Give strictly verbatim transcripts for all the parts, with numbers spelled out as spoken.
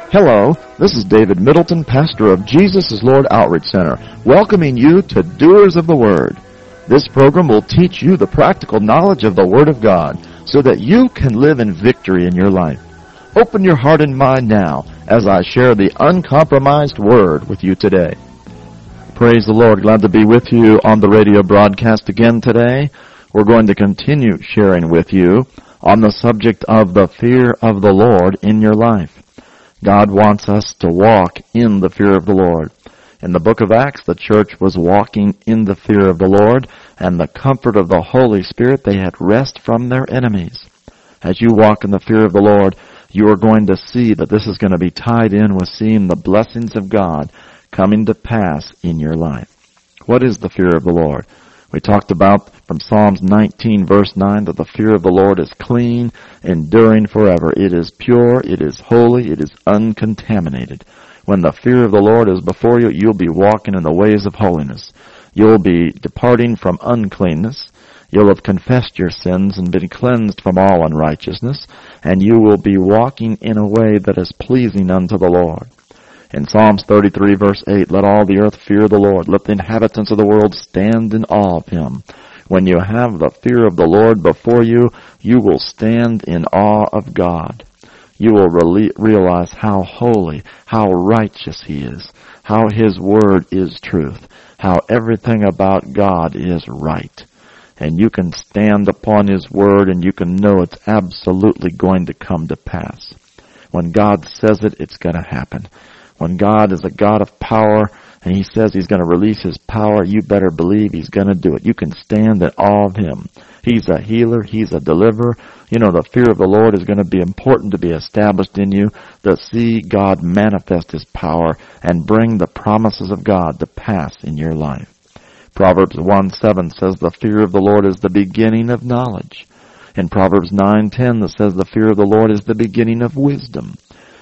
Hello, this is David Middleton, pastor of Jesus is Lord Outreach Center, welcoming you to Doers of the Word. This program will teach you the practical knowledge of the Word of God so that you can live in victory in your life. Open your heart and mind now as I share the uncompromised Word with you today. Praise the Lord. Glad to be with you on the radio broadcast again today. We're going to continue sharing with you on the subject of the fear of the Lord in your life. God wants us to walk in the fear of the Lord. In the book of Acts, the church was walking in the fear of the Lord, and the comfort of the Holy Spirit, they had rest from their enemies. As you walk in the fear of the Lord, you are going to see that this is going to be tied in with seeing the blessings of God coming to pass in your life. What is the fear of the Lord? We talked about from Psalms nineteen, verse nine, that the fear of the Lord is clean, enduring forever. It is pure, it is holy, it is uncontaminated. When the fear of the Lord is before you, you'll be walking in the ways of holiness. You'll be departing from uncleanness. You'll have confessed your sins and been cleansed from all unrighteousness, and you will be walking in a way that is pleasing unto the Lord. In Psalms thirty-three, verse eight, let all the earth fear the Lord. Let the inhabitants of the world stand in awe of him. When you have the fear of the Lord before you, you will stand in awe of God. You will re- realize how holy, how righteous he is, how his word is truth, how everything about God is right. And you can stand upon his word and you can know it's absolutely going to come to pass. When God says it, it's going to happen. When God is a God of power and he says he's going to release his power, you better believe he's going to do it. You can stand in awe of him. He's a healer. He's a deliverer. You know, the fear of the Lord is going to be important to be established in you, to see God manifest his power and bring the promises of God to pass in your life. Proverbs one seven says the fear of the Lord is the beginning of knowledge. In Proverbs nine ten it says the fear of the Lord is the beginning of wisdom.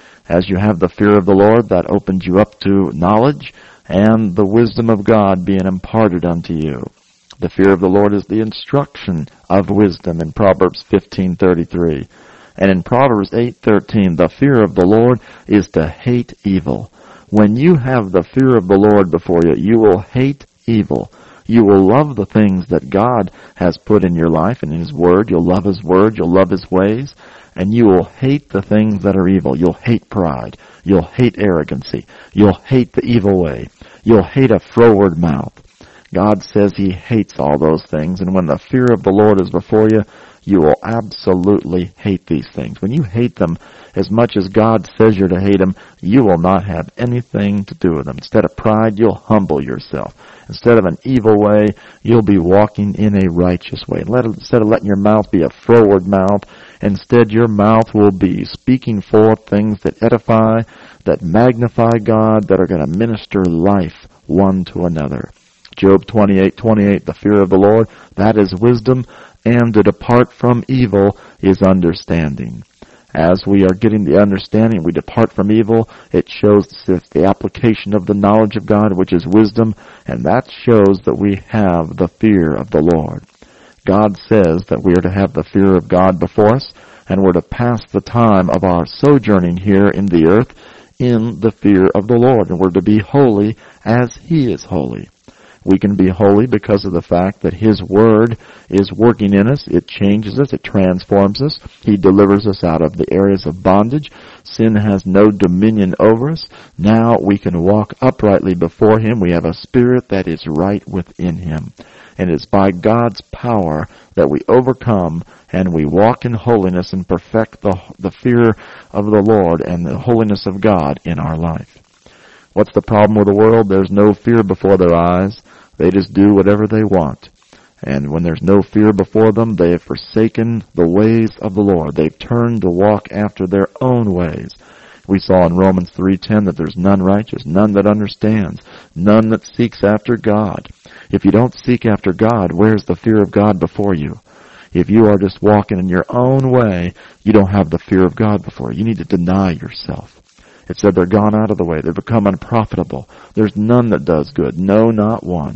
As you have the fear of the Lord, that opens you up to knowledge and the wisdom of God being imparted unto you. The fear of the Lord is the instruction of wisdom in Proverbs fifteen thirty-three. And in Proverbs eight thirteen, the fear of the Lord is to hate evil. When you have the fear of the Lord before you, you will hate evil. You will love the things that God has put in your life and in his word. You'll love his word. You'll love his ways. And you will hate the things that are evil. You'll hate pride. You'll hate arrogancy. You'll hate the evil way. You'll hate a froward mouth. God says he hates all those things. And when the fear of the Lord is before you, you will absolutely hate these things. When you hate them as much as God says you're to hate them, you will not have anything to do with them. Instead of pride, you'll humble yourself. Instead of an evil way, you'll be walking in a righteous way. Instead of letting your mouth be a froward mouth, instead your mouth will be speaking forth things that edify, that magnify God, that are going to minister life one to another. Job twenty-eight twenty-eight, the fear of the Lord, that is wisdom, and to depart from evil is understanding. As we are getting the understanding, we depart from evil, it shows the application of the knowledge of God, which is wisdom, and that shows that we have the fear of the Lord. God says that we are to have the fear of God before us, and we're to pass the time of our sojourning here in the earth in the fear of the Lord, and we're to be holy as he is holy. We can be holy because of the fact that his word is working in us. It changes us. It transforms us. He delivers us out of the areas of bondage. Sin has no dominion over us. Now we can walk uprightly before him. We have a spirit that is right within him. And it's by God's power that we overcome and we walk in holiness and perfect the, the fear of the Lord and the holiness of God in our life. What's the problem with the world? There's no fear before their eyes. They just do whatever they want. And when there's no fear before them, they have forsaken the ways of the Lord. They've turned to walk after their own ways. We saw in Romans three ten that there's none righteous, none that understands, none that seeks after God. If you don't seek after God, where's the fear of God before you? If you are just walking in your own way, you don't have the fear of God before you. You need to deny yourself. It said they're gone out of the way. They've become unprofitable. There's none that does good. No, not one.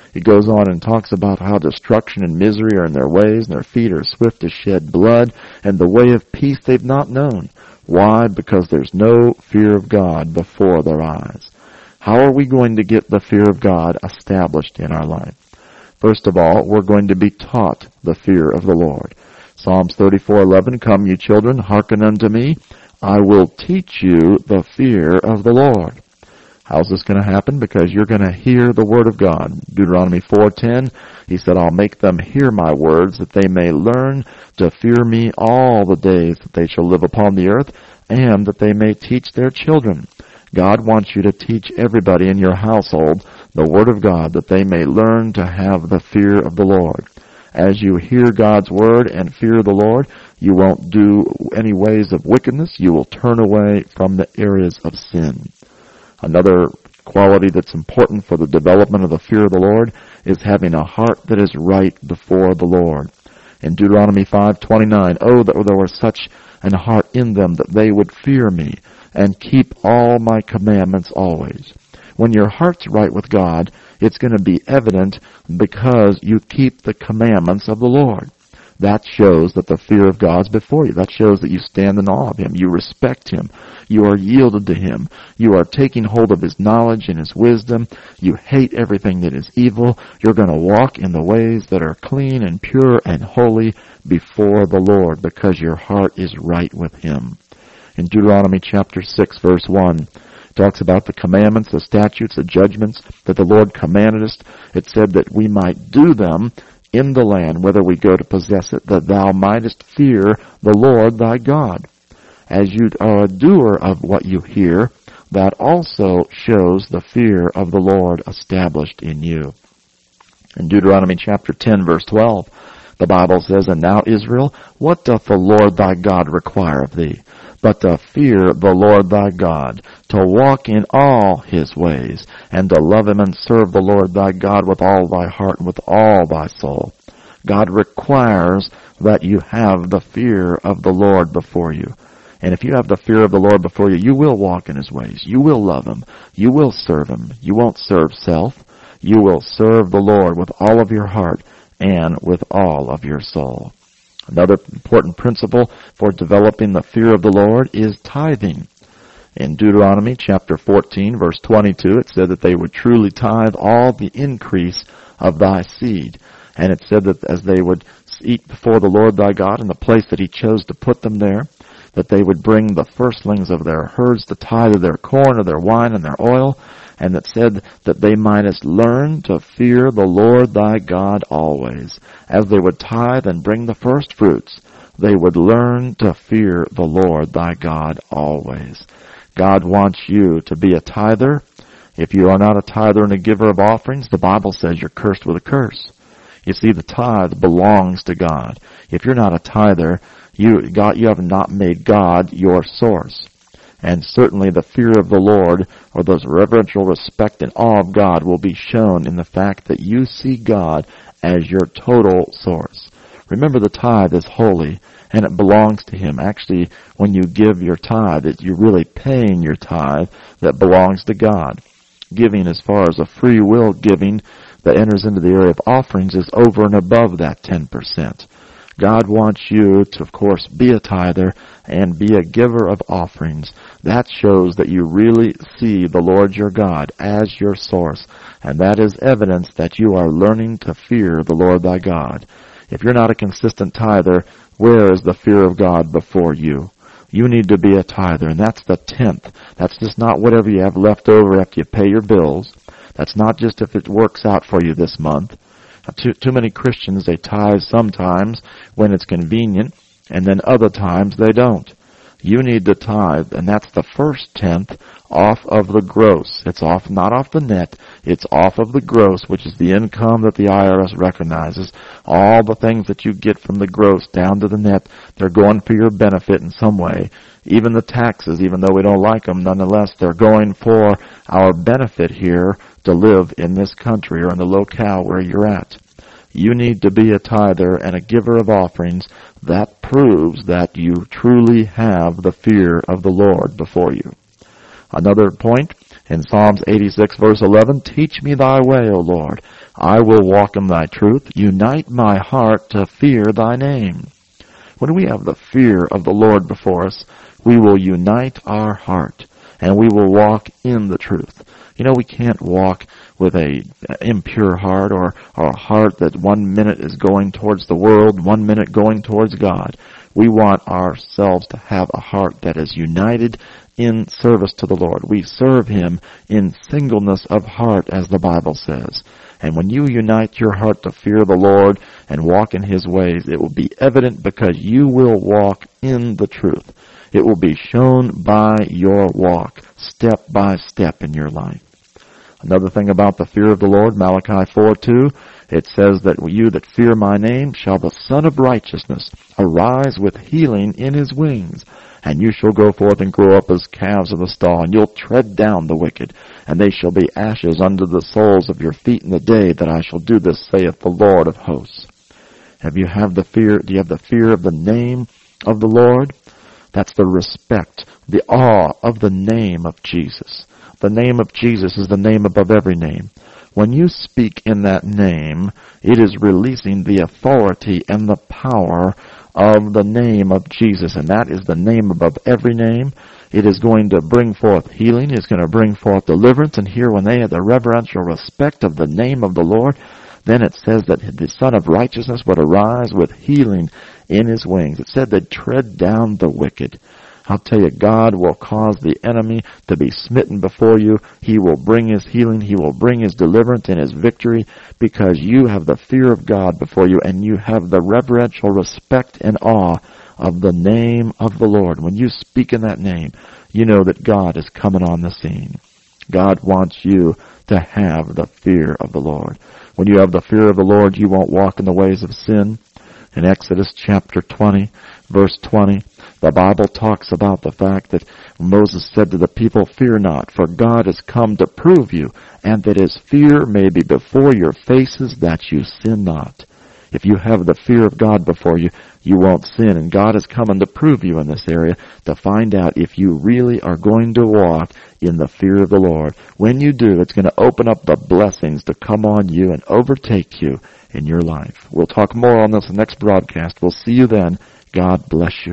He goes on and talks about how destruction and misery are in their ways, and their feet are swift to shed blood, and the way of peace they've not known. Why? Because there's no fear of God before their eyes. How are we going to get the fear of God established in our life? First of all, we're going to be taught the fear of the Lord. Psalms thirty-four eleven, Come, you children, hearken unto me. I will teach you the fear of the Lord. How's this going to happen? Because you're going to hear the word of God. Deuteronomy four ten, he said, I'll make them hear my words, that they may learn to fear me all the days that they shall live upon the earth, and that they may teach their children. God wants you to teach everybody in your household the word of God, that they may learn to have the fear of the Lord. As you hear God's word and fear the Lord, you won't do any ways of wickedness. You will turn away from the areas of sin. Another quality that's important for the development of the fear of the Lord is having a heart that is right before the Lord. In Deuteronomy five twenty-nine, Oh, that there were such an heart in them that they would fear me and keep all my commandments always. When your heart's right with God, it's going to be evident because you keep the commandments of the Lord. That shows that the fear of God's before you. That shows that you stand in awe of Him. You respect Him. You are yielded to Him. You are taking hold of His knowledge and His wisdom. You hate everything that is evil. You're going to walk in the ways that are clean and pure and holy before the Lord because your heart is right with Him. In Deuteronomy chapter six, verse one, it talks about the commandments, the statutes, the judgments that the Lord commanded us. It said that we might do them in the land, whether we go to possess it, that thou mightest fear the Lord thy God. As you are a doer of what you hear, that also shows the fear of the Lord established in you. In Deuteronomy chapter ten, verse twelve, the Bible says, And now, Israel, what doth the Lord thy God require of thee? But to fear the Lord thy God, to walk in all His ways, and to love Him and serve the Lord thy God with all thy heart and with all thy soul. God requires that you have the fear of the Lord before you. And if you have the fear of the Lord before you, you will walk in His ways. You will love Him. You will serve Him. You won't serve self. You will serve the Lord with all of your heart and with all of your soul. Another important principle for developing the fear of the Lord is tithing. In Deuteronomy chapter fourteen, verse twenty-two, it said that they would truly tithe all the increase of thy seed. And it said that as they would eat before the Lord thy God in the place that He chose to put them there, that they would bring the firstlings of their herds, the tithe of their corn, of their wine, and their oil, and that said that they mightest learn to fear the Lord thy God always. As they would tithe and bring the first fruits, they would learn to fear the Lord thy God always. God wants you to be a tither. If you are not a tither and a giver of offerings, the Bible says you're cursed with a curse. You see, the tithe belongs to God. If you're not a tither, you, God, you have not made God your source. And certainly the fear of the Lord, or those reverential respect and awe of God, will be shown in the fact that you see God as your total source. Remember, the tithe is holy, and it belongs to Him. Actually, when you give your tithe, it, you're really paying your tithe that belongs to God. Giving, as far as a free will giving that enters into the area of offerings, is over and above that ten percent. God wants you to, of course, be a tither and be a giver of offerings. That shows that you really see the Lord your God as your source, and that is evidence that you are learning to fear the Lord thy God. If you're not a consistent tither, where is the fear of God before you? You need to be a tither, and that's the tenth. That's just not whatever you have left over after you pay your bills. That's not just if it works out for you this month. Too, too many Christians, they tithe sometimes when it's convenient, and then other times they don't. You need to tithe, and that's the first tenth off of the gross. It's off, not off the net. It's off of the gross, which is the income that the I R S recognizes. All the things that you get from the gross down to the net, they're going for your benefit in some way. Even the taxes, even though we don't like them, nonetheless, they're going for our benefit here to live in this country or in the locale where you're at. You need to be a tither and a giver of offerings. That proves that you truly have the fear of the Lord before you. Another point in Psalms eighty-six, verse eleven, teach me thy way, O Lord. I will walk in thy truth. Unite my heart to fear thy name. When we have the fear of the Lord before us, we will unite our heart, and we will walk in the truth. You know, we can't walk with a impure heart, or, or a heart that one minute is going towards the world, one minute going towards God. We want ourselves to have a heart that is united in service to the Lord. We serve Him in singleness of heart, as the Bible says. And when you unite your heart to fear the Lord and walk in His ways, it will be evident because you will walk in the truth. It will be shown by your walk, step by step in your life. Another thing about the fear of the Lord, Malachi four two, it says that you that fear my name shall the Son of Righteousness arise with healing in his wings. And you shall go forth and grow up as calves of the stall, and you'll tread down the wicked, and they shall be ashes under the soles of your feet in the day that I shall do this, saith the Lord of hosts. Have you have the fear, do you have the fear of the name of the Lord? That's the respect, the awe of the name of Jesus. The name of Jesus is the name above every name. When you speak in that name, it is releasing the authority and the power of the name of Jesus, and that is the name above every name. It is going to bring forth healing. It's going to bring forth deliverance. And here, when they had the reverential respect of the name of the Lord, then it says that the Son of Righteousness would arise with healing in his wings. It said they'd tread down the wicked. I'll tell you, God will cause the enemy to be smitten before you. He will bring his healing. He will bring his deliverance and his victory, because you have the fear of God before you, and you have the reverential respect and awe of the name of the Lord. When you speak in that name, you know that God is coming on the scene. God wants you to have the fear of the Lord. When you have the fear of the Lord, you won't walk in the ways of sin. In Exodus chapter twenty, verse twenty, the Bible talks about the fact that Moses said to the people, fear not, for God has come to prove you, and that his fear may be before your faces, that you sin not. If you have the fear of God before you, you won't sin. And God is coming to prove you in this area, to find out if you really are going to walk in the fear of the Lord. When you do, it's going to open up the blessings to come on you and overtake you in your life. We'll talk more on this in the next broadcast. We'll see you then. God bless you.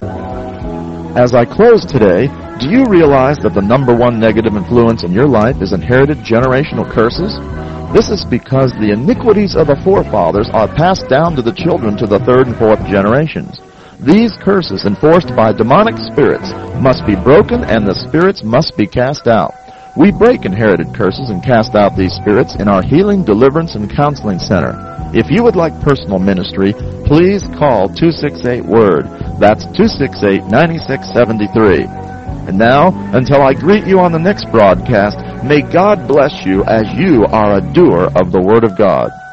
As I close today, do you realize that the number one negative influence in your life is inherited generational curses? This is because the iniquities of the forefathers are passed down to the children to the third and fourth generations. These curses, enforced by demonic spirits, must be broken, and the spirits must be cast out. We break inherited curses and cast out these spirits in our Healing, Deliverance, and Counseling Center. If you would like personal ministry, please call two six eight, WORD. That's two six eight, nine six seven three. And now, until I greet you on the next broadcast, may God bless you as you are a doer of the Word of God.